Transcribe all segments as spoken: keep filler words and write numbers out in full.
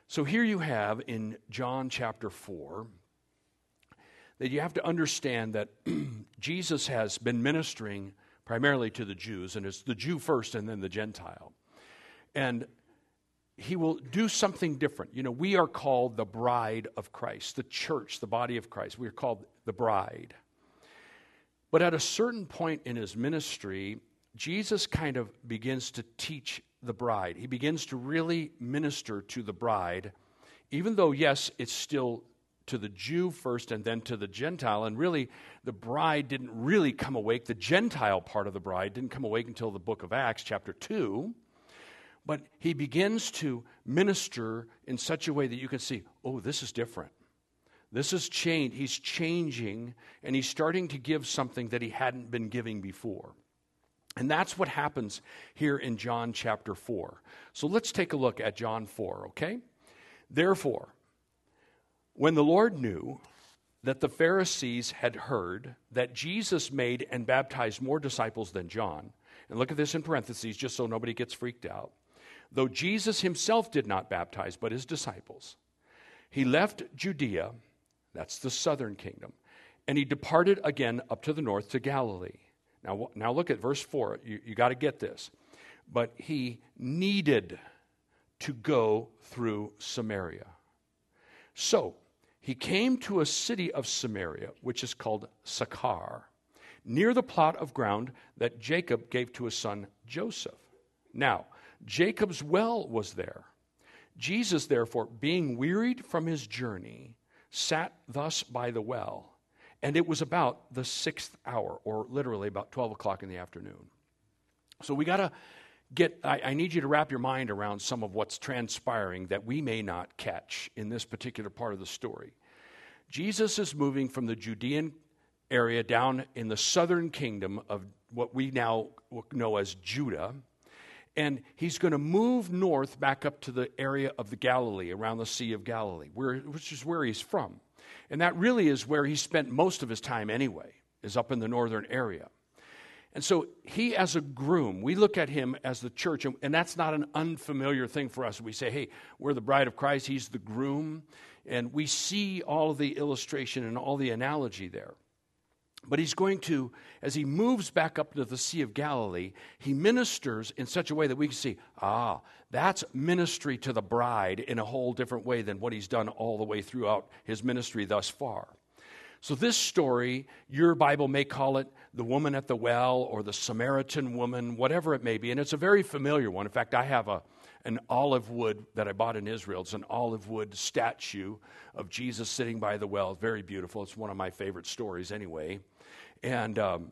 So here you have in John chapter four that you have to understand that Jesus has been ministering primarily to the Jews, and it's the Jew first and then the Gentile. And he will do something different. You know, we are called the bride of Christ, the church, the body of Christ. We are called the bride. But at a certain point in his ministry, Jesus kind of begins to teach the bride. He begins to really minister to the bride, even though, yes, it's still to the Jew first and then to the Gentile. And really, the bride didn't really come awake. The Gentile part of the bride didn't come awake until the book of Acts, chapter two. But he begins to minister in such a way that you can see, oh, this is different. This is changed. He's changing, and he's starting to give something that he hadn't been giving before. And that's what happens here in John chapter four. So let's take a look at John four, okay? Therefore, when the Lord knew that the Pharisees had heard that Jesus made and baptized more disciples than John, and look at this in parentheses just so nobody gets freaked out, though Jesus himself did not baptize but his disciples, he left Judea, that's the southern kingdom, and he departed again up to the north to Galilee. Now, now look at verse four. You, you got to get this. But he needed to go through Samaria. So he came to a city of Samaria, which is called Sychar, near the plot of ground that Jacob gave to his son Joseph. Now, Jacob's well was there. Jesus, therefore, being wearied from his journey, sat thus by the well. And it was about the sixth hour, or literally about twelve o'clock in the afternoon. So we got to get, I, I need you to wrap your mind around some of what's transpiring that we may not catch in this particular part of the story. Jesus is moving from the Judean area down in the southern kingdom of what we now know as Judah. And he's going to move north back up to the area of the Galilee, around the Sea of Galilee, where, which is where he's from. And that really is where he spent most of his time anyway, is up in the northern area. And so he, as a groom, we look at him as the church, and, and that's not an unfamiliar thing for us. We say, hey, we're the bride of Christ, he's the groom. And we see all of the illustration and all the analogy there. But he's going to, as he moves back up to the Sea of Galilee, he ministers in such a way that we can see, ah, that's ministry to the bride in a whole different way than what he's done all the way throughout his ministry thus far. So this story, your Bible may call it the woman at the well or the Samaritan woman, whatever it may be, and it's a very familiar one. In fact, I have a an olive wood that I bought in Israel. It's an olive wood statue of Jesus sitting by the well. Very beautiful. It's one of my favorite stories anyway. And um,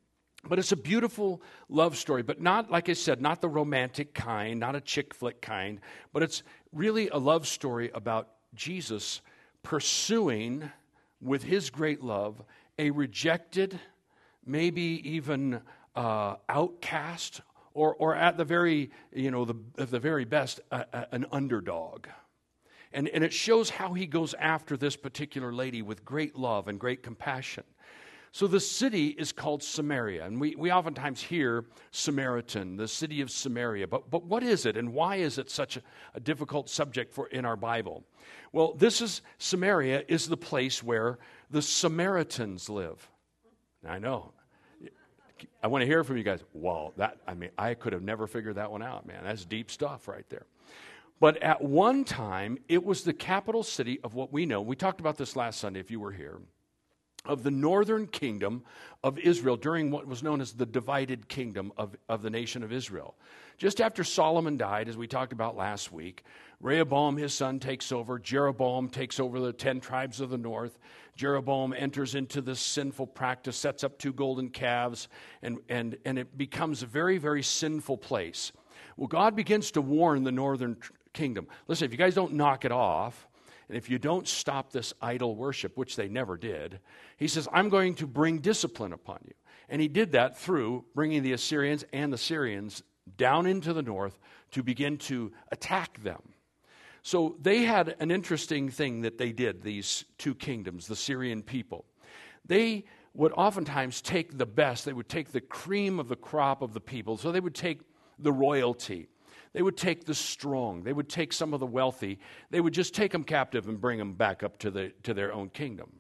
but it's a beautiful love story, but not, like I said, not the romantic kind, not a chick flick kind, but it's really a love story about Jesus pursuing, with his great love, a rejected, maybe even uh, outcast, or or at the very, you know, the at the very best, uh, uh, an underdog. And, and it shows how he goes after this particular lady with great love and great compassion. So the city is called Samaria, and we, we oftentimes hear Samaritan, the city of Samaria. But but what is it, and why is it such a, a difficult subject for in our Bible? Well, this is Samaria is the place where the Samaritans live. Now, I know. I want to hear from you guys. Wow, that I mean, I could have never figured that one out, man. That's deep stuff right there. But at one time, it was the capital city of what we know. We talked about this last Sunday, if you were here, of the northern kingdom of Israel during what was known as the divided kingdom of, of the nation of Israel. Just after Solomon died, as we talked about last week, Rehoboam, his son, takes over. Jeroboam takes over the ten tribes of the north. Jeroboam enters into this sinful practice, sets up two golden calves, and, and, and it becomes a very, very sinful place. Well, God begins to warn the northern kingdom. Listen, if you guys don't knock it off, and if you don't stop this idol worship, which they never did, he says, I'm going to bring discipline upon you. And he did that through bringing the Assyrians and the Syrians down into the north to begin to attack them. So they had an interesting thing that they did, these two kingdoms, the Syrian people. They would oftentimes take the best. They would take the cream of the crop of the people. So they would take the royalty. They would take the strong. They would take some of the wealthy. They would just take them captive and bring them back up to the to their own kingdom.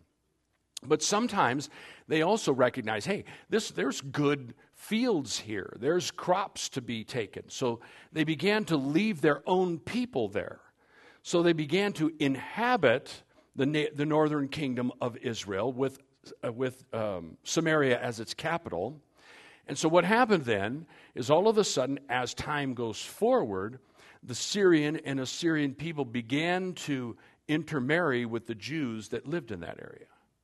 But sometimes they also recognize, hey, this there's good fields here. There's crops to be taken. So they began to leave their own people there. So they began to inhabit the, na- the northern kingdom of Israel with, uh, with um, Samaria as its capital. And so what happened then is all of a sudden, as time goes forward, the Syrian and Assyrian people began to intermarry with the Jews that lived in that area.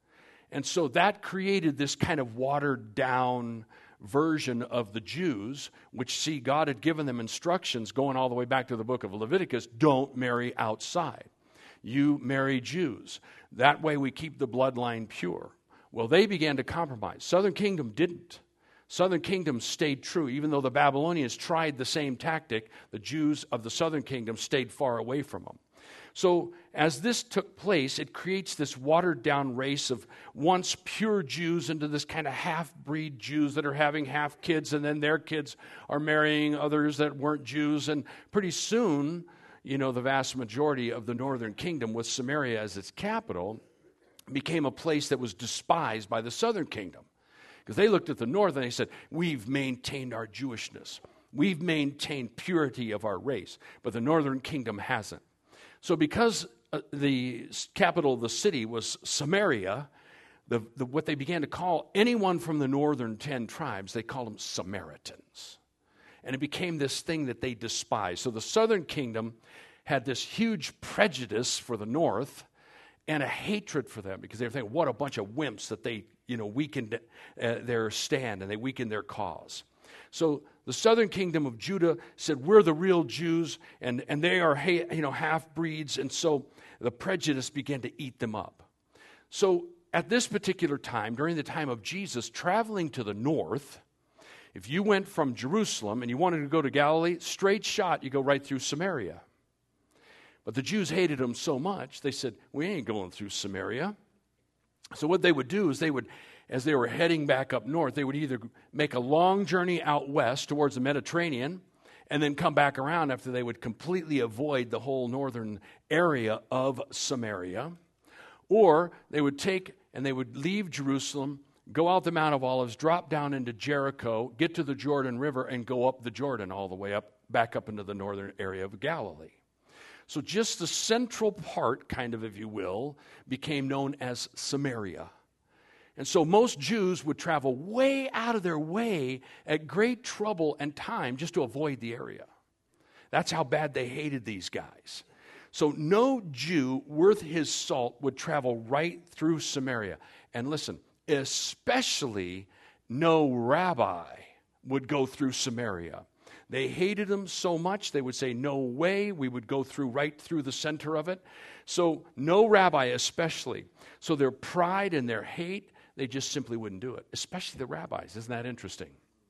And so that created this kind of watered-down version of the Jews, which, see, God had given them instructions going all the way back to the book of Leviticus, don't marry outside. You marry Jews. That way we keep the bloodline pure. Well, they began to compromise. Southern Kingdom didn't. Southern Kingdom stayed true. Even though the Babylonians tried the same tactic, the Jews of the Southern Kingdom stayed far away from them. So as this took place, it creates this watered-down race of once pure Jews into this kind of half-breed Jews that are having half kids, and then their kids are marrying others that weren't Jews. And pretty soon, you know, the vast majority of the northern kingdom, with Samaria as its capital, became a place that was despised by the southern kingdom. Because they looked at the north and they said, we've maintained our Jewishness. We've maintained purity of our race. But the northern kingdom hasn't. So because uh, the capital of the city was Samaria, the, the, what they began to call anyone from the northern ten tribes, they called them Samaritans. And it became this thing that they despised. So the southern kingdom had this huge prejudice for the north and a hatred for them because they were thinking, what a bunch of wimps that they, you know, weakened uh, their stand and they weakened their cause. So the southern kingdom of Judah said, we're the real Jews, and, and they are you know, half-breeds, and so the prejudice began to eat them up. So at this particular time, during the time of Jesus, traveling to the north, if you went from Jerusalem and you wanted to go to Galilee, straight shot, you go right through Samaria. But the Jews hated them so much, they said, we ain't going through Samaria. So what they would do is they would, as they were heading back up north, they would either make a long journey out west towards the Mediterranean and then come back around after they would completely avoid the whole northern area of Samaria. Or they would take and they would leave Jerusalem, go out the Mount of Olives, drop down into Jericho, get to the Jordan River, and go up the Jordan all the way up, back up into the northern area of Galilee. So just the central part, kind of, if you will, became known as Samaria. And so most Jews would travel way out of their way at great trouble and time just to avoid the area. That's how bad they hated these guys. So no Jew worth his salt would travel right through Samaria. And listen, especially no rabbi would go through Samaria. They hated them so much, they would say, no way, we would go through right through the center of it. So no rabbi especially. So their pride and their hate, they just simply wouldn't do it, especially the rabbis. Isn't that interesting?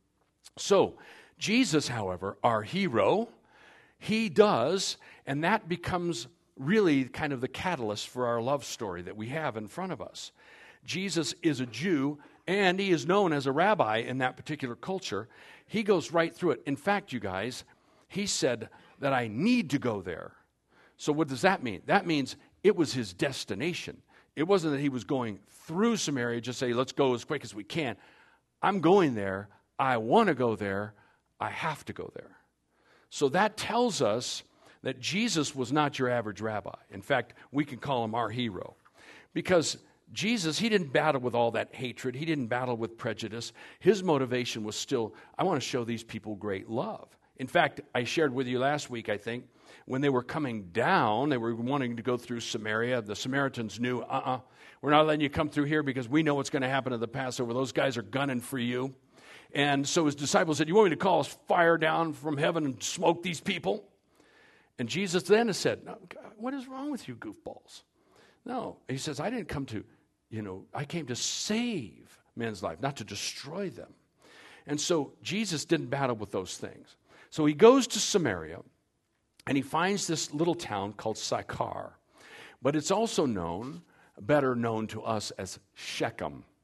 So Jesus, however, our hero, he does, and that becomes really kind of the catalyst for our love story that we have in front of us. Jesus is a Jew, and he is known as a rabbi in that particular culture. He goes right through it. In fact, you guys, he said that I need to go there. So what does that mean? That means it was his destination. It wasn't that he was going through Samaria, just say, let's go as quick as we can. I'm going there. I want to go there. I have to go there. So that tells us that Jesus was not your average rabbi. In fact, we can call him our hero. Because Jesus, he didn't battle with all that hatred. He didn't battle with prejudice. His motivation was still, I want to show these people great love. In fact, I shared with you last week, I think, when they were coming down, they were wanting to go through Samaria. The Samaritans knew, uh-uh, we're not letting you come through here because we know what's going to happen at the Passover. Those guys are gunning for you. And so his disciples said, you want me to call fire down from heaven and smoke these people? And Jesus then said, no, what is wrong with you goofballs? No, he says, I didn't come to, you know, I came to save men's life, not to destroy them. And so Jesus didn't battle with those things. So he goes to Samaria, and he finds this little town called Sychar. But it's also known, better known to us as Shechem.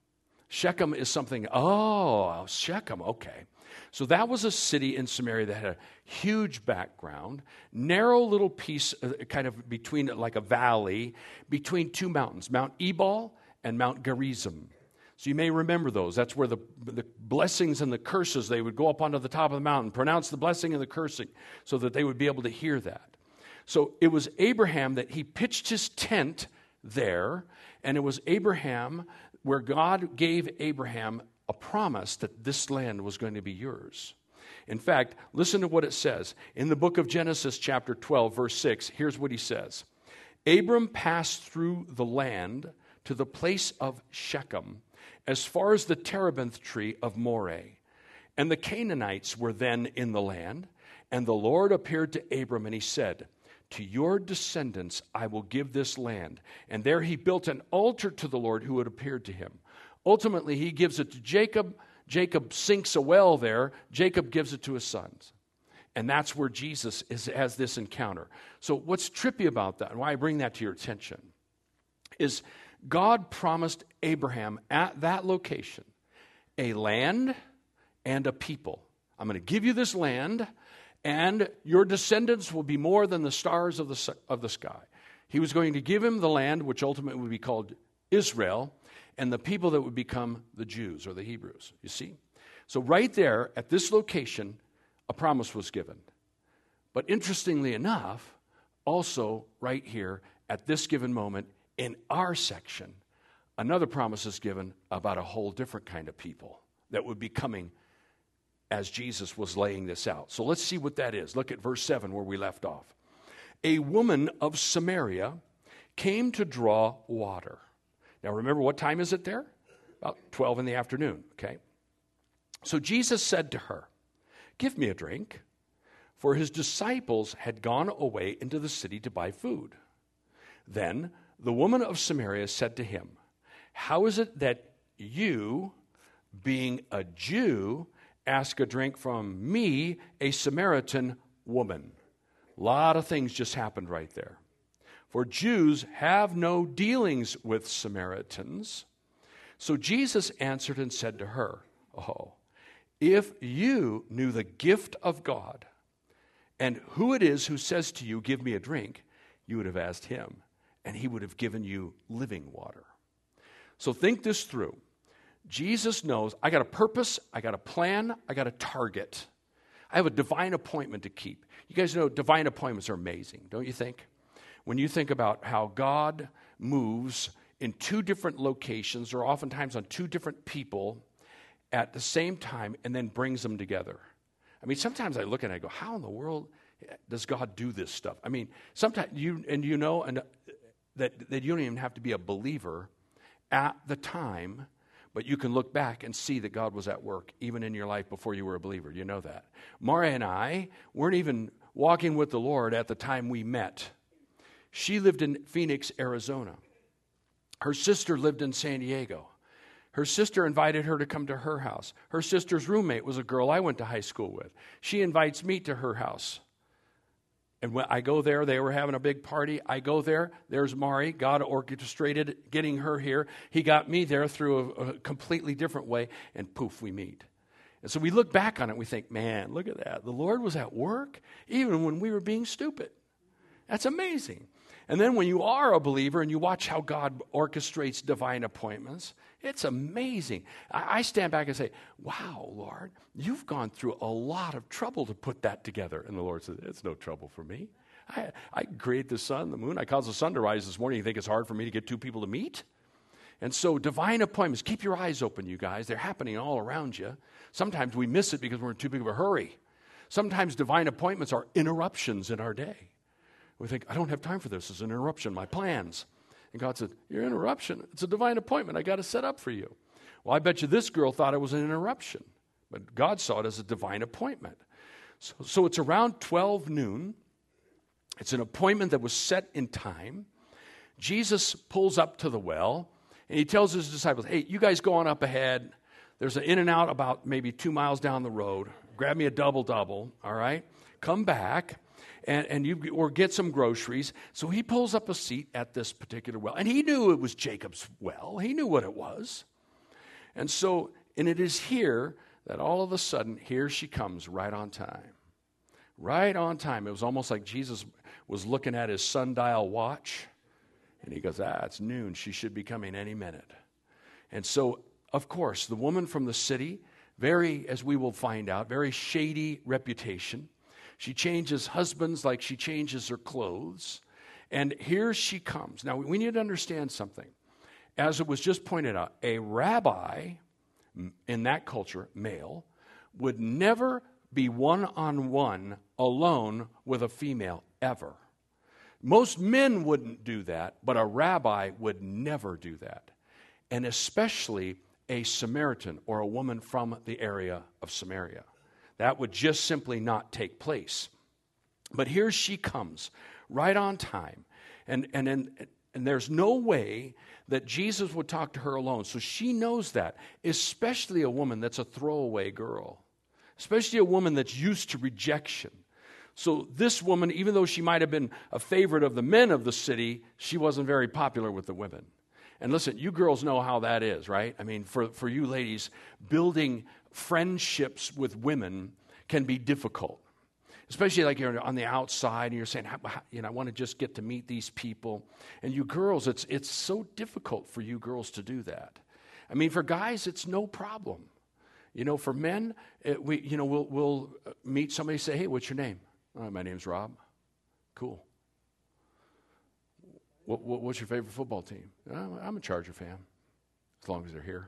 Shechem is something, oh, Shechem, okay. So that was a city in Samaria that had a huge background, narrow little piece uh, kind of between, like a valley, between two mountains, Mount Ebal and Mount Gerizim. So you may remember those. That's where the, the blessings and the curses, they would go up onto the top of the mountain, pronounce the blessing and the cursing so that they would be able to hear that. So it was Abraham that he pitched his tent there, and it was Abraham where God gave Abraham a promise that this land was going to be yours. In fact, listen to what it says. In the book of Genesis chapter twelve, verse six, here's what he says. Abram passed through the land to the place of Shechem, as far as the terebinth tree of Moreh. And the Canaanites were then in the land, and the Lord appeared to Abram, and he said, to your descendants I will give this land. And there he built an altar to the Lord who had appeared to him. Ultimately, he gives it to Jacob. Jacob sinks a well there. Jacob gives it to his sons. And that's where Jesus is, has this encounter. So what's trippy about that, and why I bring that to your attention, is God promised Abraham at that location a land and a people. I'm going to give you this land, and your descendants will be more than the stars of the, of the sky. He was going to give him the land, which ultimately would be called Israel, and the people that would become the Jews or the Hebrews, you see? So right there at this location, a promise was given. But interestingly enough, also right here at this given moment in our section, another promise is given about a whole different kind of people that would be coming as Jesus was laying this out. So let's see what that is. Look at verse seven where we left off. A woman of Samaria came to draw water. Now remember, what time is it there? About twelve in the afternoon, okay? So Jesus said to her, give me a drink, for his disciples had gone away into the city to buy food. Then the woman of Samaria said to him, how is it that you, being a Jew, ask a drink from me, a Samaritan woman? A lot of things just happened right there. For Jews have no dealings with Samaritans. So Jesus answered and said to her, oh, if you knew the gift of God and who it is who says to you, give me a drink, you would have asked him, and he would have given you living water. So think this through. Jesus knows, I got a purpose, I got a plan, I got a target. I have a divine appointment to keep. You guys know divine appointments are amazing, don't you think? When you think about how God moves in two different locations, or oftentimes on two different people at the same time, and then brings them together. I mean, sometimes I look and I go, how in the world does God do this stuff? I mean, sometimes you, and you know and, uh, that, that you don't even have to be a believer at the time, but you can look back and see that God was at work even in your life before you were a believer. You know that. Mara and I weren't even walking with the Lord at the time we met. She lived in Phoenix, Arizona. Her sister lived in San Diego. Her sister invited her to come to her house. Her sister's roommate was a girl I went to high school with. She invites me to her house. And when I go there, they were having a big party. I go there, there's Mari. God orchestrated getting her here. He got me there through a, a completely different way, and poof, we meet. And so we look back on it, and we think, man, look at that. The Lord was at work even when we were being stupid. That's amazing. And then when you are a believer and you watch how God orchestrates divine appointments, it's amazing. I, I stand back and say, wow, Lord, you've gone through a lot of trouble to put that together. And the Lord says, it's no trouble for me. I, I create the sun, the moon. I caused the sun to rise this morning. You think it's hard for me to get two people to meet? And so divine appointments, keep your eyes open, you guys. They're happening all around you. Sometimes we miss it because we're in too big of a hurry. Sometimes divine appointments are interruptions in our day. We think, I don't have time for this. It's an interruption, my plans. And God said, your interruption, it's a divine appointment I got to set up for you. Well, I bet you this girl thought it was an interruption, but God saw it as a divine appointment. So, so it's around twelve noon. It's an appointment that was set in time. Jesus pulls up to the well, and he tells his disciples, hey, you guys go on up ahead. There's an In-N-Out about maybe two miles down the road. Grab me a double-double, all right? Come back. And, and you or get some groceries. So he pulls up a seat at this particular well. And he knew it was Jacob's well. He knew what it was. And so, and it is here that all of a sudden, here she comes right on time. Right on time. It was almost like Jesus was looking at his sundial watch, and he goes, ah, it's noon. She should be coming any minute. And so, of course, the woman from the city, very, as we will find out, very shady reputation. She changes husbands like she changes her clothes. And here she comes. Now, we need to understand something. As it was just pointed out, a rabbi in that culture, male, would never be one-on-one alone with a female, ever. Most men wouldn't do that, but a rabbi would never do that. And especially a Samaritan or a woman from the area of Samaria. That would just simply not take place. But here she comes, right on time. And, and, and, and there's no way that Jesus would talk to her alone. So she knows that, especially a woman that's a throwaway girl. Especially a woman that's used to rejection. So this woman, even though she might have been a favorite of the men of the city, she wasn't very popular with the women. And listen, you girls know how that is, right? I mean, for, for you ladies, building friendships with women can be difficult. Especially like you're on the outside and you're saying, you know, I want to just get to meet these people. And you girls, it's it's so difficult for you girls to do that. I mean, for guys, it's no problem. You know, for men, it, we you know we'll we'll meet somebody, say, hey, what's your name? Oh, my name's Rob. Cool. What, what, what's your favorite football team? Oh, I'm a Charger fan, as long as they're here.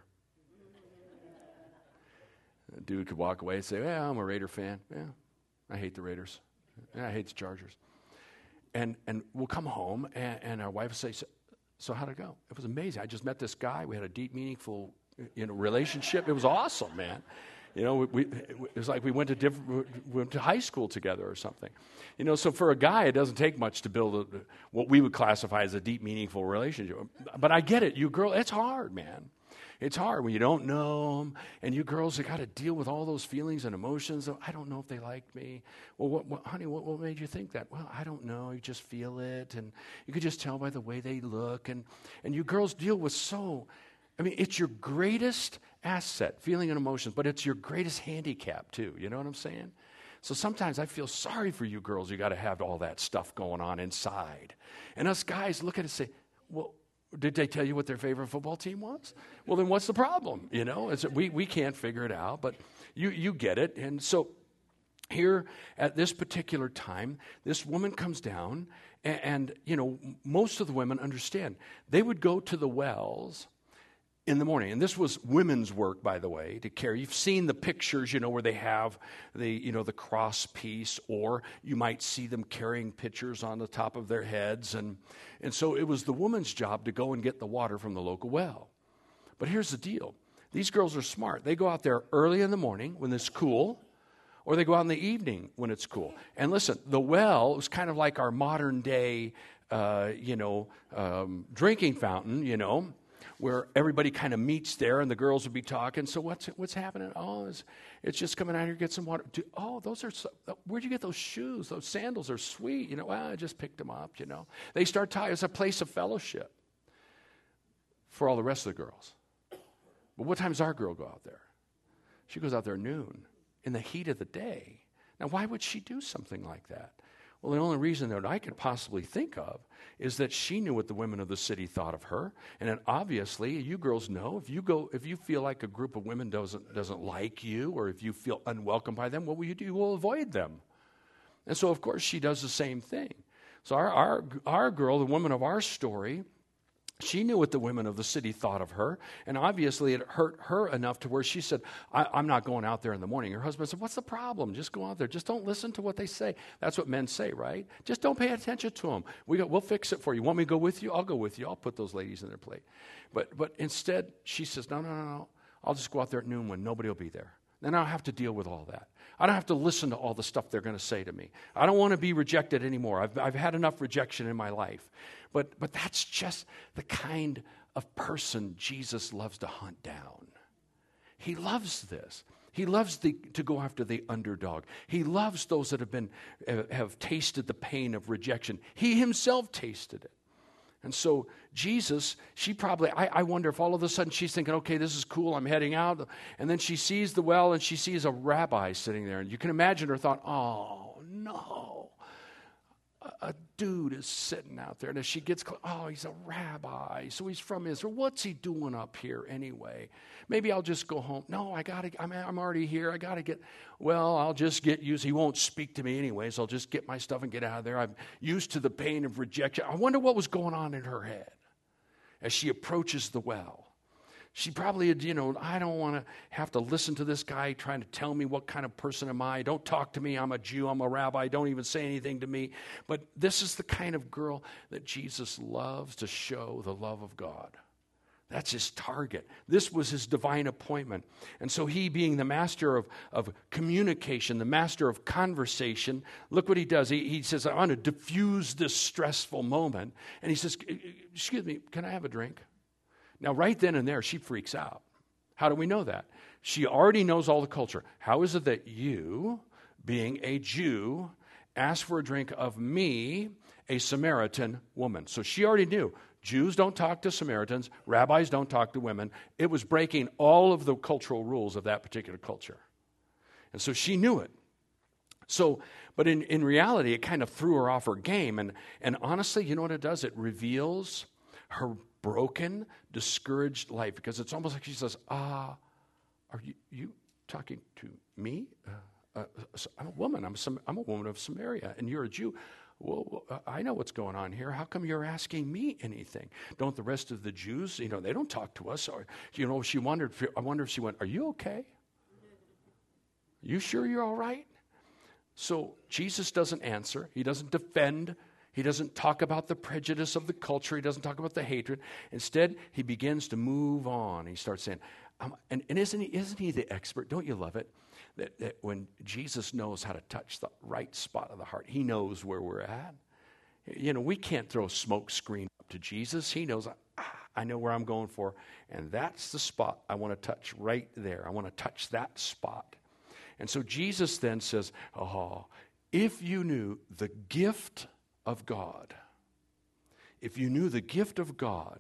A dude could walk away and say, well, I'm a Raider fan. Yeah, I hate the Raiders. Yeah, I hate the Chargers. And and we'll come home, and, and our wife will say, so, so how'd it go? It was amazing. I just met this guy. We had a deep, meaningful you know, relationship. It was awesome, man. You know, we, we, it was like we went to different, we went to high school together or something. You know, so for a guy, it doesn't take much to build a, what we would classify as a deep, meaningful relationship. But I get it. You girl, it's hard, man. It's hard when you don't know them, and you girls have got to deal with all those feelings and emotions. Of, I don't know if they like me. Well, what, what, honey, what, what made you think that? Well, I don't know. You just feel it, and you could just tell by the way they look. And, and you girls deal with so... I mean, it's your greatest asset, feeling and emotions, but it's your greatest handicap, too. You know what I'm saying? So sometimes I feel sorry for you girls. You got to have all that stuff going on inside. And us guys look at it and say, well, did they tell you what their favorite football team was? Well, then what's the problem? You know, it's, we, we can't figure it out, but you, you get it. And so here at this particular time, this woman comes down, and, and, you know, most of the women understand. They would go to the wells in the morning. And this was women's work, by the way, to carry. You've seen the pictures, you know, where they have the, you know, the cross piece, or you might see them carrying pitchers on the top of their heads. And, and so it was the woman's job to go and get the water from the local well. But here's the deal. These girls are smart. They go out there early in the morning when it's cool, or they go out in the evening when it's cool. And listen, the well was kind of like our modern day, uh, you know, um, drinking fountain, you know, where everybody kind of meets there, and the girls would be talking. So what's what's happening? Oh, it's, it's just coming out here, get some water. Do, oh, those are, so, where'd you get those shoes? Those sandals are sweet. You know, well, I just picked them up, you know. They start talking. It's a place of fellowship for all the rest of the girls. But what time does our girl go out there? She goes out there noon, in the heat of the day. Now, why would she do something like that? Well, the only reason that I could possibly think of is that she knew what the women of the city thought of her. And then obviously, you girls know, if you go, if you feel like a group of women doesn't, doesn't like you, or if you feel unwelcome by them, what will you do? You will avoid them. And so, of course, she does the same thing. So our, our, our girl, the woman of our story, she knew what the women of the city thought of her, and obviously it hurt her enough to where she said, I, I'm not going out there in the morning. Her husband said, what's the problem? Just go out there. Just don't listen to what they say. That's what men say, right? Just don't pay attention to them. We go, we'll fix it for you. Want me to go with you? I'll go with you. I'll put those ladies in their plate. But, but instead, she says, no, no, no, no. I'll just go out there at noon when nobody will be there. Then I don't have to deal with all that. I don't have to listen to all the stuff they're going to say to me. I don't want to be rejected anymore. I've, I've had enough rejection in my life. But, but that's just the kind of person Jesus loves to hunt down. He loves this. He loves the, to go after the underdog. He loves those that have been have tasted the pain of rejection. He himself tasted it. And so Jesus, she probably, I, I wonder if all of a sudden she's thinking, okay, this is cool, I'm heading out. And then she sees the well and she sees a rabbi sitting there. And you can imagine her thought, oh, no. A, a dude is sitting out there. And as she gets close, oh, he's a rabbi. So he's from Israel. What's he doing up here anyway? Maybe I'll just go home. No, I got to, I'm, I'm already here. I got to get, well, I'll just get used. He won't speak to me anyway, so I'll just get my stuff and get out of there. I'm used to the pain of rejection. I wonder what was going on in her head as she approaches the well. She probably had, you know, I don't want to have to listen to this guy trying to tell me what kind of person am I. Don't talk to me. I'm a Jew. I'm a rabbi. Don't even say anything to me. But this is the kind of girl that Jesus loves to show the love of God. That's his target. This was his divine appointment. And so he, being the master of, of communication, the master of conversation, look what he does. He, he says, I want to diffuse this stressful moment. And he says, excuse me, can I have a drink? Now, right then and there, she freaks out. How do we know that? She already knows all the culture. How is it that you, being a Jew, ask for a drink of me, a Samaritan woman? So she already knew. Jews don't talk to Samaritans. Rabbis don't talk to women. It was breaking all of the cultural rules of that particular culture. And so she knew it. So, but in, in reality, it kind of threw her off her game. And, and honestly, you know what it does? It reveals her broken, discouraged life. Because it's almost like she says, ah, are you, you talking to me? Uh, uh, I'm a woman. I'm, some, I'm a woman of Samaria, and you're a Jew. Well, I know what's going on here. How come you're asking me anything? Don't the rest of the Jews, you know, they don't talk to us. Or, you know, she wondered, I wonder if she went, are you okay? You sure you're all right? So Jesus doesn't answer. He doesn't defend. He doesn't talk about the prejudice of the culture. He doesn't talk about the hatred. Instead, he begins to move on. He starts saying, um, and, and isn't he, isn't he the expert? Don't you love it? That, that when Jesus knows how to touch the right spot of the heart, he knows where we're at. You know, we can't throw a smoke screen up to Jesus. He knows, ah, I know where I'm going for, and that's the spot I want to touch right there. I want to touch that spot. And so Jesus then says, oh, if you knew the gift of God, if you knew the gift of God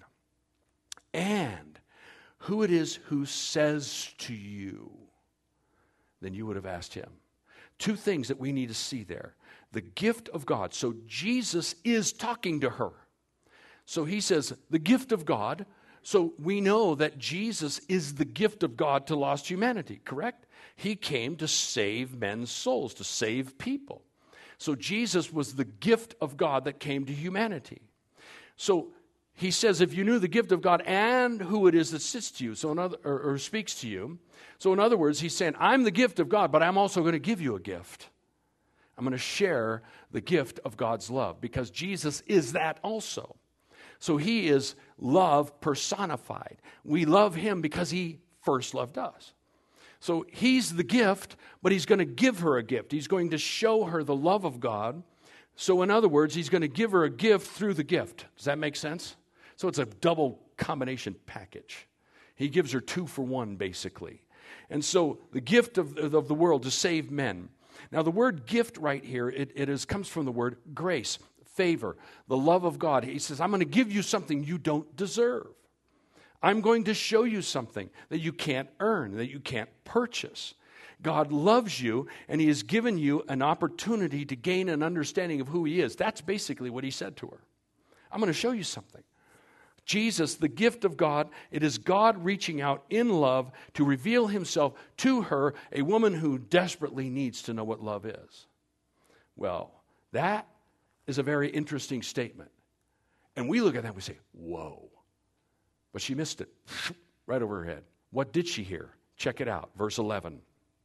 and who it is who says to you, then you would have asked him. Two things that we need to see there. The gift of God. So Jesus is talking to her. So he says, the gift of God. So we know that Jesus is the gift of God to lost humanity, correct? He came to save men's souls, to save people. So Jesus was the gift of God that came to humanity. So he says, if you knew the gift of God and who it is that sits to you, so in other, or, or speaks to you. So in other words, he's saying, I'm the gift of God, but I'm also going to give you a gift. I'm going to share the gift of God's love because Jesus is that also. So he is love personified. We love him because he first loved us. So he's the gift, but he's going to give her a gift. He's going to show her the love of God. So in other words, he's going to give her a gift through the gift. Does that make sense? So it's a double combination package. He gives her two for one, basically. And so the gift of, of the world to save men. Now the word gift right here, it, it is, comes from the word grace, favor, the love of God. He says, I'm going to give you something you don't deserve. I'm going to show you something that you can't earn, that you can't purchase. God loves you, and he has given you an opportunity to gain an understanding of who he is. That's basically what he said to her. I'm going to show you something. Jesus, the gift of God, it is God reaching out in love to reveal himself to her, a woman who desperately needs to know what love is. Well, that is a very interesting statement. And we look at that and we say, whoa. But she missed it right over her head. What did she hear? Check it out, verse eleven.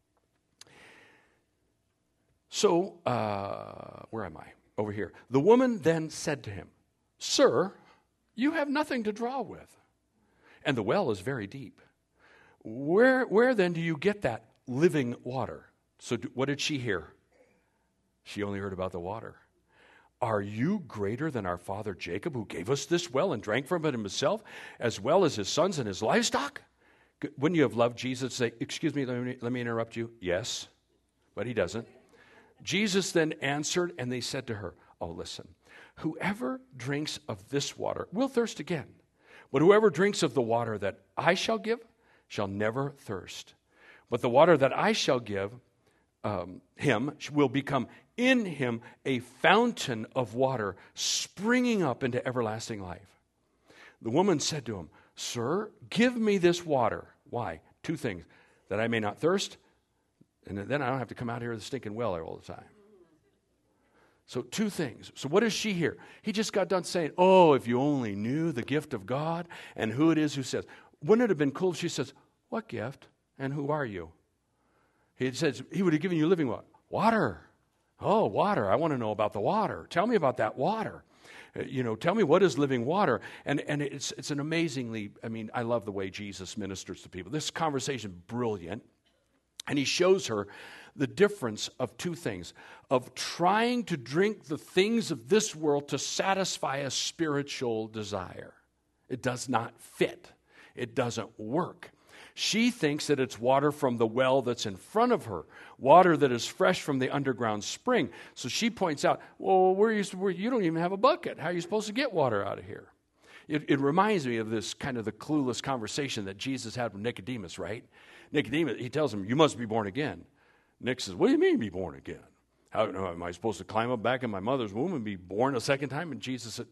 So, uh, where am I? Over here. The woman then said to him, Sir, you have nothing to draw with, and the well is very deep. Where, where then do you get that living water? So do, what did she hear? She only heard about the water. Are you greater than our father Jacob, who gave us this well and drank from it himself, as well as his sons and his livestock? Wouldn't you have loved Jesus to say, excuse me, let me, let me interrupt you? Yes, but he doesn't. Jesus then answered, and they said to her, Oh, listen. Whoever drinks of this water will thirst again. But whoever drinks of the water that I shall give shall never thirst. But the water that I shall give um, him will become in him a fountain of water springing up into everlasting life. The woman said to him, Sir, give me this water. Why? Two things. That I may not thirst, and then I don't have to come out here to the stinking well all the time. So two things. So what does she hear? He just got done saying, oh, if you only knew the gift of God and who it is who says. Wouldn't it have been cool if she says, what gift and who are you? He says, he would have given you living what? Water. Oh, water. I want to know about the water. Tell me about that water. Uh, you know, tell me what is living water. And and it's it's an amazingly, I mean, I love the way Jesus ministers to people. This conversation, brilliant. And he shows her the difference of two things, of trying to drink the things of this world to satisfy a spiritual desire. It does not fit. It doesn't work. She thinks that it's water from the well that's in front of her, water that is fresh from the underground spring. So she points out, well, where are you, where, you don't even have a bucket. How are you supposed to get water out of here? It, it reminds me of this kind of the clueless conversation that Jesus had with Nicodemus, right? Nicodemus, he tells him, you must be born again. Nick says, what do you mean be born again? How am I supposed to climb up back in my mother's womb and be born a second time? And Jesus said,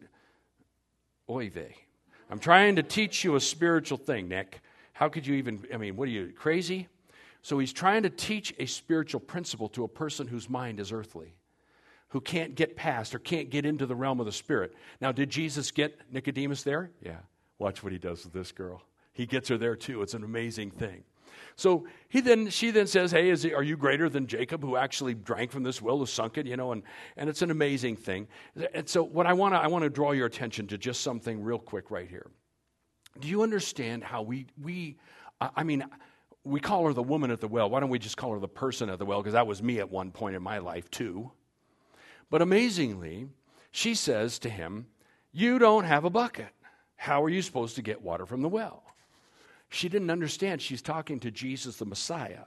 oy vey. I'm trying to teach you a spiritual thing, Nick. How could you even, I mean, what are you, crazy? So he's trying to teach a spiritual principle to a person whose mind is earthly, who can't get past or can't get into the realm of the spirit. Now, did Jesus get Nicodemus there? Yeah. Watch what he does with this girl. He gets her there too. It's an amazing thing. So he then, she then says, hey, is he, are you greater than Jacob who actually drank from this well, who sunk it, you know, and, and it's an amazing thing. And so what I want to, I want to draw your attention to just something real quick right here. Do you understand how we, we, I mean, we call her the woman at the well. Why don't we just call her the person at the well? Because that was me at one point in my life too. But amazingly, she says to him, you don't have a bucket. How are you supposed to get water from the well? She didn't understand. She's talking to Jesus, the Messiah.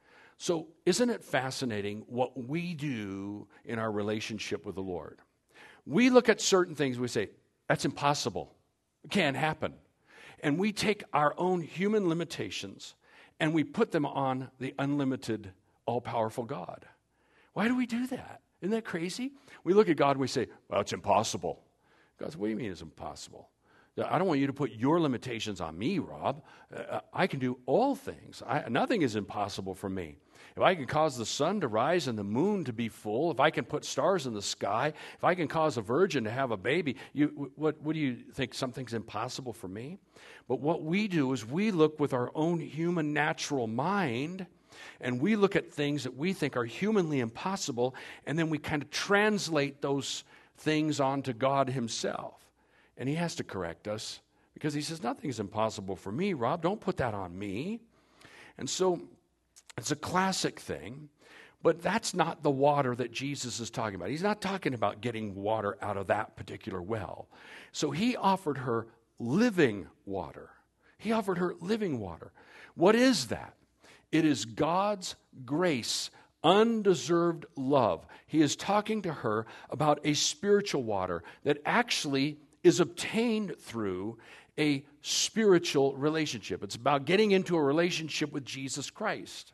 So isn't it fascinating what we do in our relationship with the Lord? We look at certain things, we say, that's impossible. It can't happen. And we take our own human limitations and we put them on the unlimited, all-powerful God. Why do we do that? Isn't that crazy? We look at God and we say, well, it's impossible. God says, what do you mean it's impossible? I don't want you to put your limitations on me, Rob. Uh, I can do all things. I, nothing is impossible for me. If I can cause the sun to rise and the moon to be full, if I can put stars in the sky, if I can cause a virgin to have a baby, you, what, what do you think? Something's impossible for me? But what we do is we look with our own human natural mind, and we look at things that we think are humanly impossible, and then we kind of translate those things onto God himself. And he has to correct us because he says, nothing is impossible for me, Rob. Don't put that on me. And so it's a classic thing, but that's not the water that Jesus is talking about. He's not talking about getting water out of that particular well. So he offered her living water. He offered her living water. What is that? It is God's grace, undeserved love. He is talking to her about a spiritual water that actually is obtained through a spiritual relationship. It's about getting into a relationship with Jesus Christ.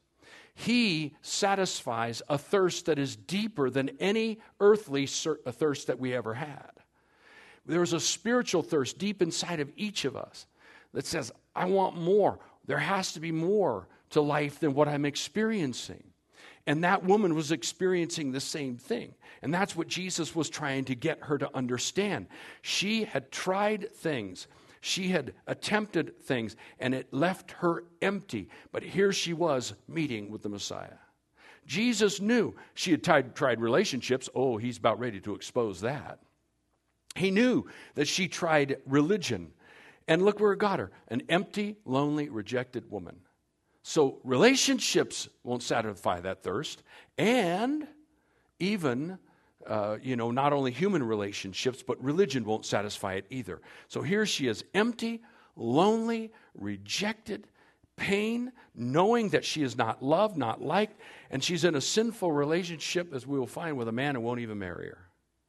He satisfies a thirst that is deeper than any earthly thirst that we ever had. There's a spiritual thirst deep inside of each of us that says, I want more. There has to be more to life than what I'm experiencing. And that woman was experiencing the same thing. And that's what Jesus was trying to get her to understand. She had tried things. She had attempted things, and it left her empty. But here she was meeting with the Messiah. Jesus knew she had tried, tried relationships. Oh, he's about ready to expose that. He knew that she tried religion. And look where it got her. An empty, lonely, rejected woman. So relationships won't satisfy that thirst, and even, uh, you know, not only human relationships, but religion won't satisfy it either. So here she is, empty, lonely, rejected, pain, knowing that she is not loved, not liked, and she's in a sinful relationship, as we will find, with a man who won't even marry her.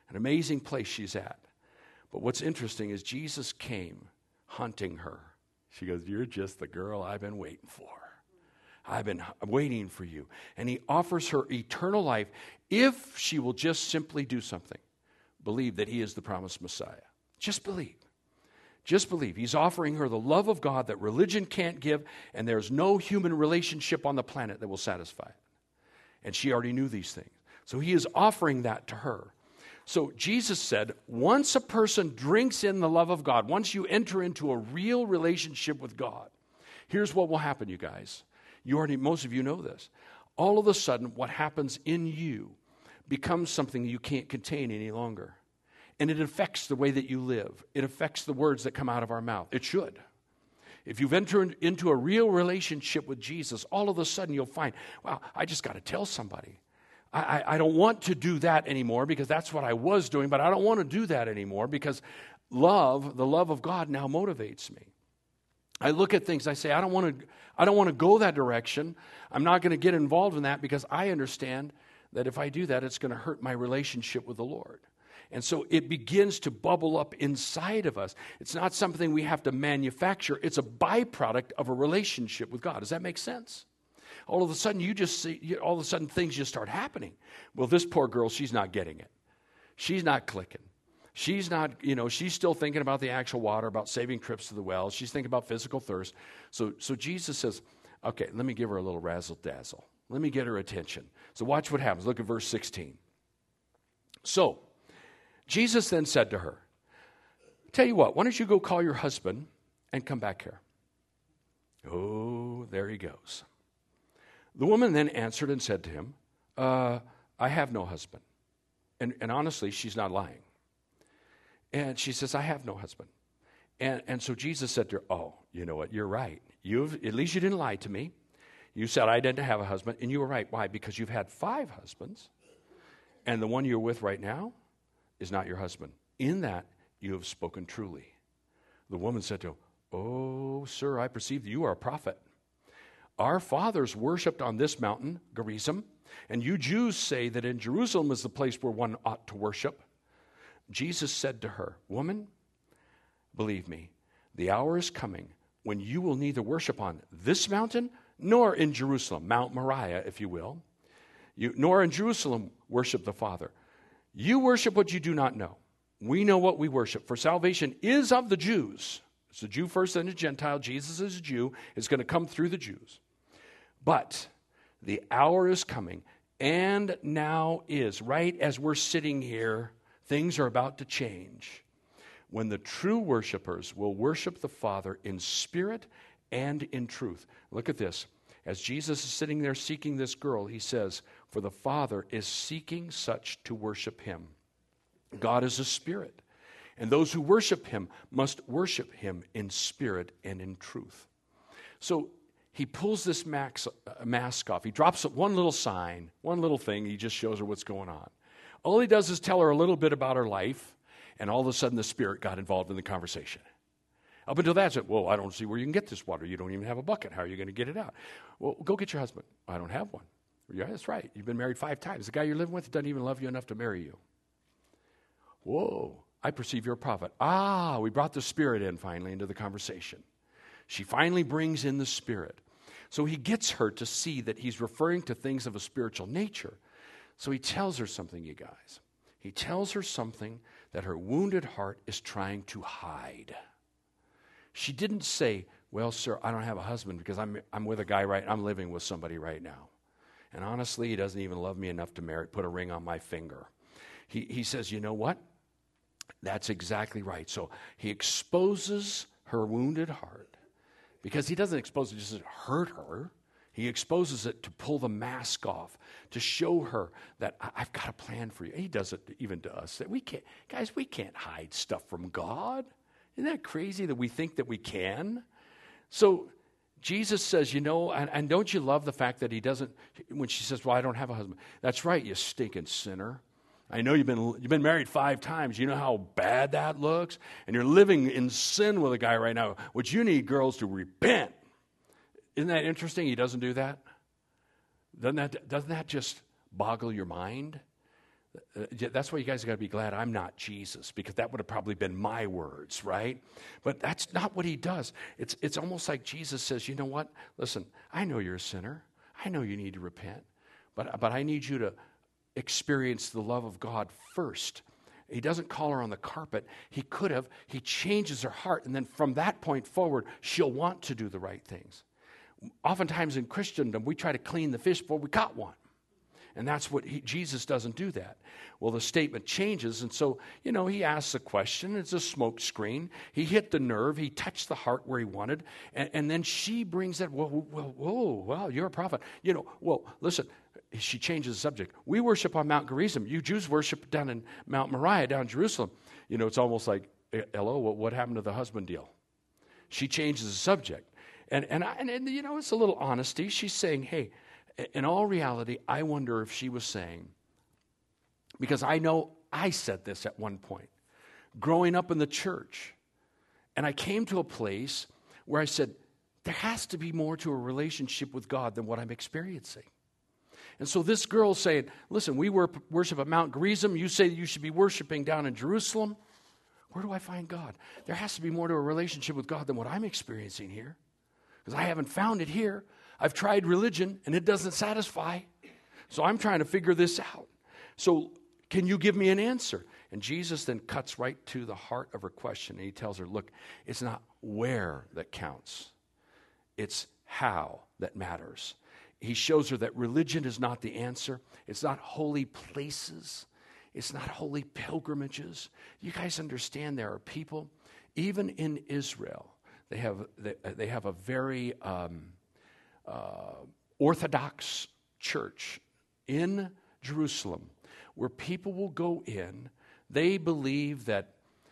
An amazing place she's at. But what's interesting is Jesus came hunting her. She goes, you're just the girl I've been waiting for. I've been waiting for you. And he offers her eternal life if she will just simply do something. Believe that he is the promised Messiah. Just believe. Just believe. He's offering her the love of God that religion can't give, and there's no human relationship on the planet that will satisfy it. And she already knew these things. So he is offering that to her. So Jesus said, once a person drinks in the love of God, once you enter into a real relationship with God, here's what will happen, you guys. You already, most of you know this. All of a sudden, what happens in you becomes something you can't contain any longer. And it affects the way that you live. It affects the words that come out of our mouth. It should. If you've entered into a real relationship with Jesus, all of a sudden you'll find, wow, I just got to tell somebody. I, I, I don't want to do that anymore because that's what I was doing, but I don't want to do that anymore because love, the love of God now motivates me. I look at things, I say, I don't want to I don't want to go that direction. I'm not going to get involved in that because I understand that if I do that, it's going to hurt my relationship with the Lord. And so it begins to bubble up inside of us. It's not something we have to manufacture. It's a byproduct of a relationship with God. Does that make sense? All of a sudden, you just see, all of a sudden, things just start happening. Well, this poor girl, she's not getting it. She's not clicking. She's not, you know, she's still thinking about the actual water, about saving trips to the well. She's thinking about physical thirst. So, so Jesus says, okay, let me give her a little razzle-dazzle. Let me get her attention. So watch what happens. Look at verse sixteen. So, Jesus then said to her, tell you what, why don't you go call your husband and come back here? Oh, there he goes. The woman then answered and said to him, uh, I have no husband. And, and honestly, she's not lying. And she says, I have no husband. And, and so Jesus said to her, oh, you know what, you're right. You've, at least you didn't lie to me. You said I didn't have a husband, and you were right. Why? Because you've had five husbands, and the one you're with right now is not your husband. In that, you have spoken truly. The woman said to him, oh, sir, I perceive that you are a prophet. Our fathers worshipped on this mountain, Gerizim, and you Jews say that in Jerusalem is the place where one ought to worship. Jesus said to her, woman, believe me, the hour is coming when you will neither worship on this mountain nor in Jerusalem, Mount Moriah, if you will, you, nor in Jerusalem worship the Father. You worship what you do not know. We know what we worship, for salvation is of the Jews. It's the Jew first, then the Gentile. Jesus is a Jew. It's going to come through the Jews. But the hour is coming, and now is, right as we're sitting here, things are about to change, when the true worshipers will worship the Father in spirit and in truth. Look at this. As Jesus is sitting there seeking this girl, he says, for the Father is seeking such to worship him. God is a spirit, and those who worship him must worship him in spirit and in truth. So he pulls this max, uh, mask off. He drops one little sign, one little thing. He just shows her what's going on. All he does is tell her a little bit about her life, and all of a sudden the Spirit got involved in the conversation. Up until that, I said, well, I don't see where you can get this water. You don't even have a bucket. How are you going to get it out? Well, go get your husband. I don't have one. Yeah, that's right. You've been married five times. The guy you're living with doesn't even love you enough to marry you. Whoa, I perceive you're a prophet. Ah, we brought the Spirit in finally into the conversation. She finally brings in the Spirit. So he gets her to see that he's referring to things of a spiritual nature. So he tells her something, you guys. He tells her something that her wounded heart is trying to hide. She didn't say, well, sir, I don't have a husband because I'm I'm with a guy right, I'm living with somebody right now. And honestly, he doesn't even love me enough to marry, put a ring on my finger. He he says, you know what? That's exactly right. So he exposes her wounded heart because he doesn't expose it just to hurt her. He exposes it to pull the mask off, to show her that I've got a plan for you. He does it even to us. That we can't, guys, we can't hide stuff from God. Isn't that crazy that we think that we can? So Jesus says, you know, and, and don't you love the fact that he doesn't, when she says, well, I don't have a husband. That's right, you stinking sinner. I know you've been you've been married five times. You know how bad that looks? And you're living in sin with a guy right now. What you need, girls, to repent. Isn't that interesting? He doesn't do that. Doesn't that doesn't that just boggle your mind? Uh, that's why you guys got to be glad I'm not Jesus, because that would have probably been my words, right? But that's not what he does. It's, it's almost like Jesus says, you know what? Listen, I know you're a sinner. I know you need to repent. But, but I need you to experience the love of God first. He doesn't call her on the carpet. He could have. He changes her heart, and then from that point forward, she'll want to do the right things. Oftentimes in Christendom, we try to clean the fish before we caught one. And that's what he, Jesus doesn't do that. Well, the statement changes, and so, you know, he asks a question. It's a smoke screen. He hit the nerve. He touched the heart where he wanted. And, and then she brings that, whoa, whoa, whoa, well, you're a prophet. You know, well, listen, she changes the subject. We worship on Mount Gerizim. You Jews worship down in Mount Moriah, down in Jerusalem. You know, it's almost like, hello, what, what happened to the husband deal? She changes the subject. And, and, I, and, and, you know, it's a little honesty. She's saying, hey, in all reality, I wonder if she was saying, because I know I said this at one point, growing up in the church, and I came to a place where I said, there has to be more to a relationship with God than what I'm experiencing. And so this girl's saying, listen, we worship at Mount Gerizim. You say you should be worshiping down in Jerusalem. Where do I find God? There has to be more to a relationship with God than what I'm experiencing here, because I haven't found it here. I've tried religion, and it doesn't satisfy. So I'm trying to figure this out. So can you give me an answer? And Jesus then cuts right to the heart of her question, and he tells her, look, it's not where that counts. It's how that matters. He shows her that religion is not the answer. It's not holy places. It's not holy pilgrimages. You guys understand there are people, even in Israel, they have, they, they have a very... Um, Uh, Orthodox church in Jerusalem where people will go in. They believe that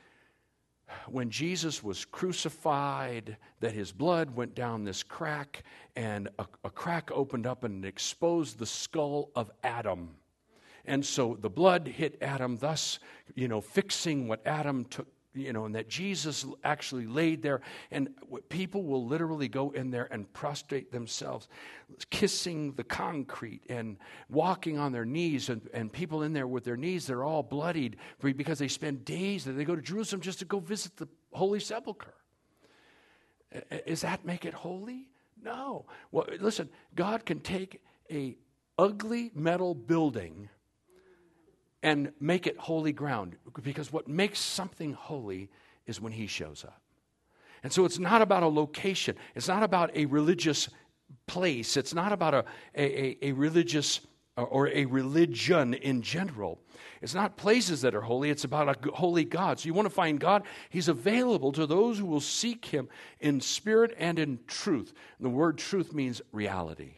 when Jesus was crucified, that his blood went down this crack, and a, a crack opened up and exposed the skull of Adam. And so the blood hit Adam, thus, you know, fixing what Adam took. You know, and that Jesus actually laid there, and people will literally go in there and prostrate themselves, kissing the concrete and walking on their knees, and, and people in there with their knees, they're all bloodied because they spend days, they go to Jerusalem just to go visit the Holy Sepulchre. Does that make it holy? No. Well, listen, God can take a ugly metal building and make it holy ground, because what makes something holy is when he shows up. And so it's not about a location. It's not about a religious place. It's not about a, a, a religious or a religion in general. It's not places that are holy. It's about a holy God. So you want to find God? He's available to those who will seek him in spirit and in truth. And the word truth means reality.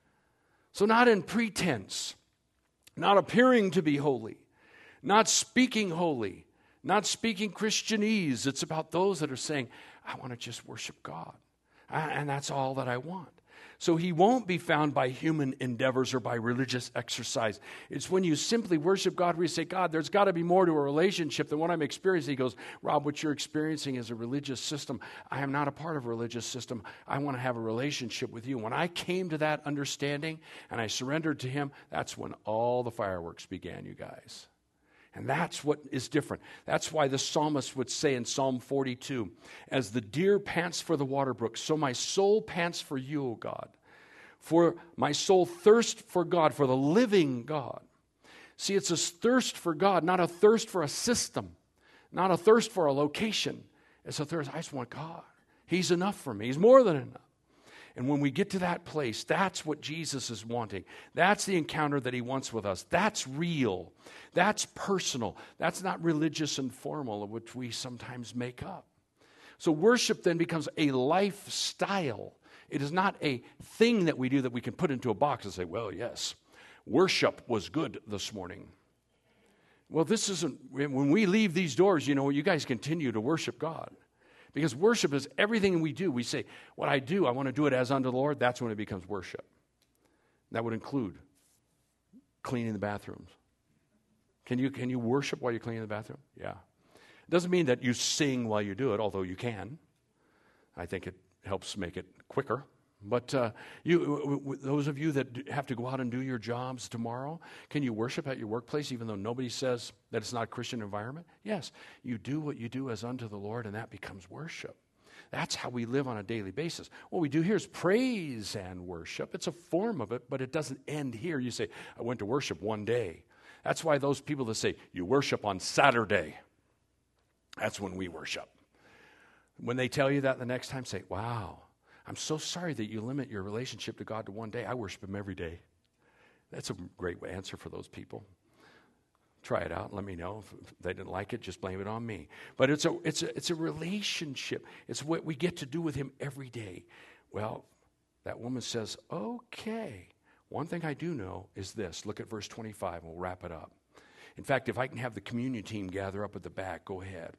So not in pretense, not appearing to be holy, not speaking holy, not speaking Christianese. It's about those that are saying, I want to just worship God, and that's all that I want. So he won't be found by human endeavors or by religious exercise. It's when you simply worship God where you say, God, there's got to be more to a relationship than what I'm experiencing. He goes, Rob, what you're experiencing is a religious system. I am not a part of a religious system. I want to have a relationship with you. When I came to that understanding and I surrendered to him, that's when all the fireworks began, you guys. And that's what is different. That's why the psalmist would say in Psalm forty-two, as the deer pants for the water brook, so my soul pants for you, O God. For my soul thirsts for God, for the living God. See, it's a thirst for God, not a thirst for a system, not a thirst for a location. It's a thirst, I just want God. He's enough for me. He's more than enough. And when we get to that place, that's what Jesus is wanting. That's the encounter that he wants with us. That's real. That's personal. That's not religious and formal, which we sometimes make up. So worship then becomes a lifestyle. It is not a thing that we do that we can put into a box and say, well, yes, worship was good this morning. Well, this isn't, when we leave these doors, you know, you guys continue to worship God. Because worship is everything we do. We say, what I do, I want to do it as unto the Lord. That's when it becomes worship. That would include cleaning the bathrooms. Can you, can you worship while you're cleaning the bathroom? Yeah. It doesn't mean that you sing while you do it, although you can. I think it helps make it quicker, But uh, you, w- w- those of you that have to go out and do your jobs tomorrow, can you worship at your workplace even though nobody says that it's not a Christian environment? Yes, you do what you do as unto the Lord, and that becomes worship. That's how we live on a daily basis. What we do here is praise and worship. It's a form of it, but it doesn't end here. You say, I went to worship one day. That's why those people that say, you worship on Saturday, that's when we worship. When they tell you that the next time, say, wow, I'm so sorry that you limit your relationship to God to one day. I worship Him every day. That's a great answer for those people. Try it out. Let me know. If they didn't like it, just blame it on me. But it's a, it's a, it's a relationship. It's what we get to do with Him every day. Well, that woman says, okay. One thing I do know is this. Look at verse twenty-five, and we'll wrap it up. In fact, if I can have the communion team gather up at the back, go ahead.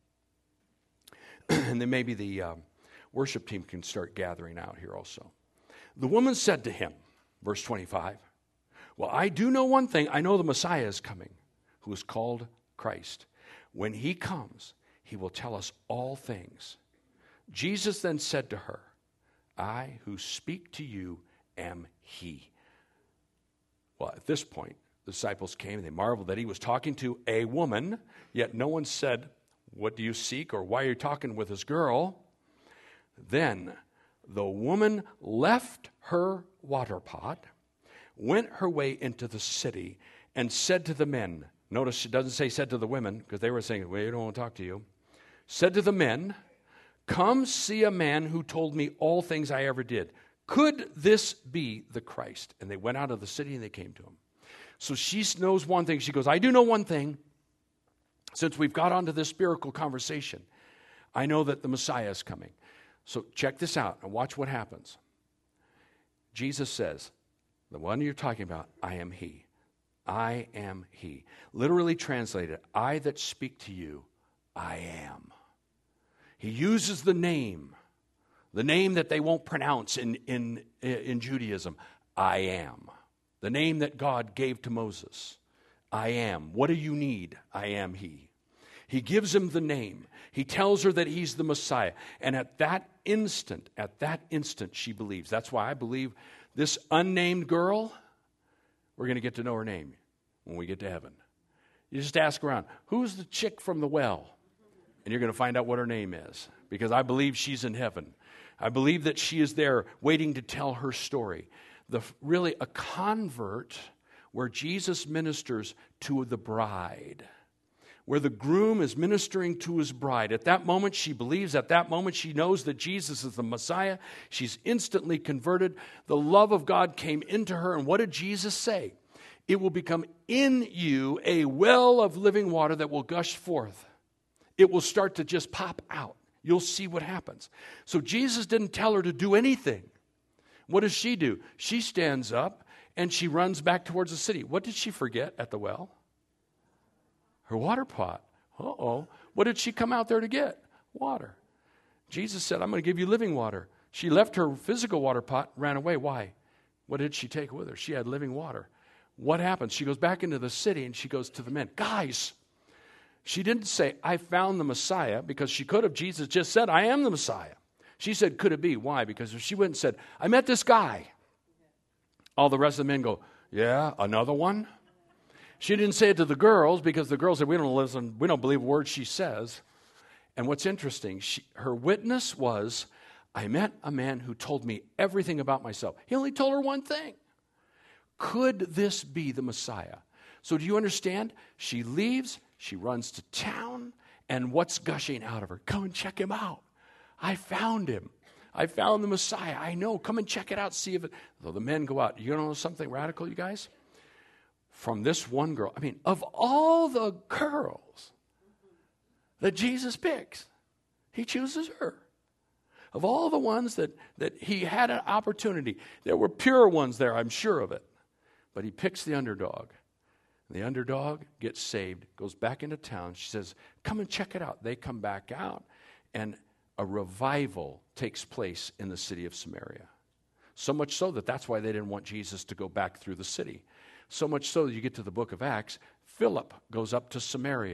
And then maybe the um, worship team can start gathering out here also. The woman said to him, verse twenty-five, well, I do know one thing. I know the Messiah is coming, who is called Christ. When He comes, He will tell us all things. Jesus then said to her, I who speak to you am He. Well, at this point, the disciples came and they marveled that He was talking to a woman, yet no one said, what do you seek, or why are you talking with this girl? Then the woman left her water pot, went her way into the city, and said to the men, notice it doesn't say said to the women, because they were saying, well, we don't want to talk to you. Said to the men, come see a man who told me all things I ever did. Could this be the Christ? And they went out of the city and they came to Him. So she knows one thing. She goes, I do know one thing. Since we've got onto this spiritual conversation, I know that the Messiah is coming. So check this out and watch what happens. Jesus says, the one you're talking about, I am He. I am He. Literally translated, I that speak to you, I am. He uses the name, the name that they won't pronounce in, in, in Judaism, I am. The name that God gave to Moses, I am. What do you need? I am He. He gives him the name. He tells her that He's the Messiah. And at that instant, at that instant, she believes. That's why I believe this unnamed girl, we're going to get to know her name when we get to heaven. You just ask around, who's the chick from the well? And you're going to find out what her name is. Because I believe she's in heaven. I believe that she is there waiting to tell her story. The, really a convert where Jesus ministers to the bride. Where the groom is ministering to his bride. At that moment, she believes. At that moment, she knows that Jesus is the Messiah. She's instantly converted. The love of God came into her. And what did Jesus say? It will become in you a well of living water that will gush forth. It will start to just pop out. You'll see what happens. So Jesus didn't tell her to do anything. What does she do? She stands up and she runs back towards the city. What did she forget at the well? Her water pot. Uh-oh. What did she come out there to get? Water. Jesus said, I'm going to give you living water. She left her physical water pot, ran away. Why? What did she take with her? She had living water. What happens? She goes back into the city and she goes to the men. Guys, she didn't say, I found the Messiah, because she could have. Jesus just said, I am the Messiah. She said, could it be? Why? Because if she went and said, I met this guy. All the rest of the men go, yeah, another one? She didn't say it to the girls, because the girls said, we don't listen, we don't believe a word she says. And what's interesting, she, her witness was, I met a man who told me everything about myself. He only told her one thing. Could this be the Messiah? So do you understand? She leaves, she runs to town, and what's gushing out of her? Come and check him out. I found him. I found the Messiah. I know. Come and check it out. See if it. So the men go out. You know something radical, you guys? From this one girl. I mean, of all the girls that Jesus picks, He chooses her. Of all the ones that, that He had an opportunity, there were pure ones there, I'm sure of it. But He picks the underdog. The underdog gets saved, goes back into town. She says, come and check it out. They come back out, and a revival takes place in the city of Samaria. So much so that that's why they didn't want Jesus to go back through the city. So much so that you get to the book of Acts, Philip goes up to Samaria.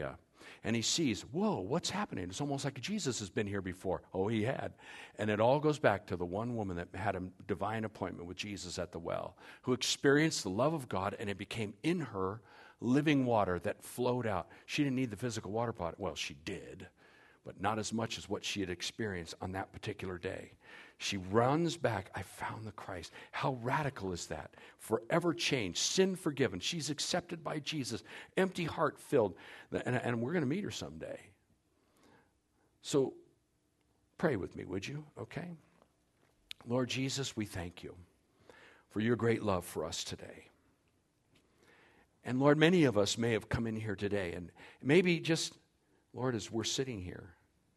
And he sees, whoa, what's happening? It's almost like Jesus has been here before. Oh, he had. And it all goes back to the one woman that had a divine appointment with Jesus at the well, who experienced the love of God, and it became in her living water that flowed out. She didn't need the physical water pot. Well, she did, but not as much as what she had experienced on that particular day. She runs back. I found the Christ. How radical is that? Forever changed, sin forgiven. She's accepted by Jesus, empty heart filled. And, and we're going to meet her someday. So pray with me, would you? Okay? Lord Jesus, we thank you for your great love for us today. And Lord, many of us may have come in here today, and maybe just, Lord, as we're sitting here,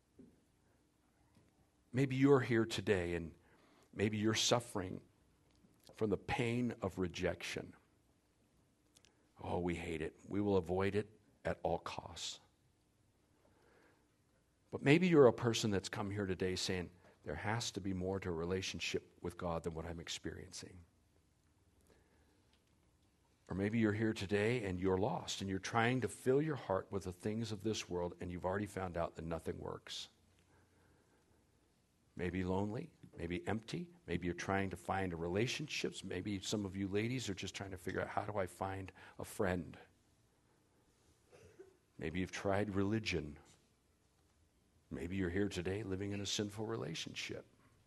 maybe you're here today and maybe you're suffering from the pain of rejection. Oh, we hate it. We will avoid it at all costs. But maybe you're a person that's come here today saying, there has to be more to a relationship with God than what I'm experiencing. Or maybe you're here today and you're lost and you're trying to fill your heart with the things of this world and you've already found out that nothing works. Maybe lonely, maybe empty, maybe you're trying to find a relationships. Maybe some of you ladies are just trying to figure out, how do I find a friend? Maybe you've tried religion. Maybe you're here today living in a sinful relationship,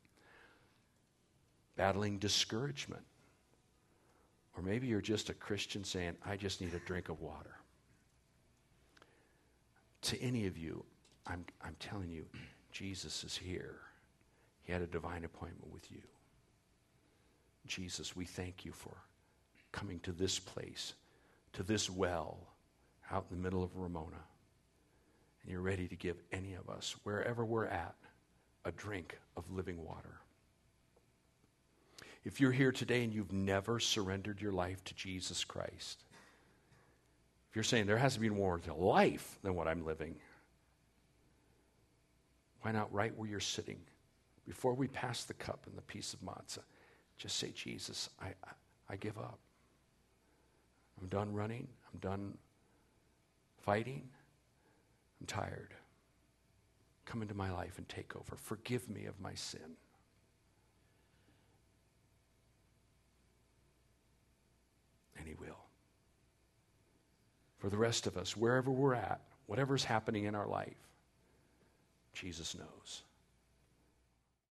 battling discouragement. Or maybe you're just a Christian saying, I just need a drink of water. To any of you, I'm, I'm telling you, Jesus is here. He had a divine appointment with you. Jesus, we thank you for coming to this place, to this well out in the middle of Ramona. And you're ready to give any of us, wherever we're at, a drink of living water. If you're here today and you've never surrendered your life to Jesus Christ, if you're saying there has to be more to life than what I'm living, why not right where you're sitting, before we pass the cup and the piece of matzah, just say, Jesus, I, I, I give up. I'm done running. I'm done fighting. I'm tired. Come into my life and take over. Forgive me of my sin. And he will. For the rest of us, wherever we're at, whatever's happening in our life, Jesus knows.